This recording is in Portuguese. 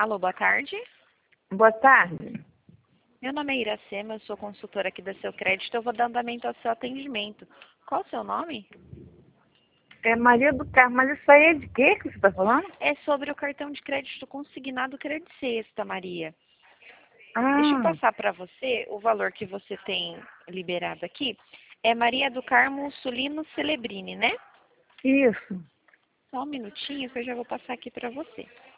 Alô, boa tarde. Boa tarde. Meu nome é Iracema, eu sou consultora aqui da Seu Crédito. Eu vou dar andamento ao seu atendimento. Qual o seu nome? É Maria do Carmo, mas isso aí é de quê que você está falando? É sobre o cartão de crédito consignado Credit Sexta, Maria. Deixa eu Ah, passar para você o valor que você tem liberado aqui. É Maria do Carmo Sulino Celebrini, né? isso. Só um minutinho que eu já vou passar aqui para você.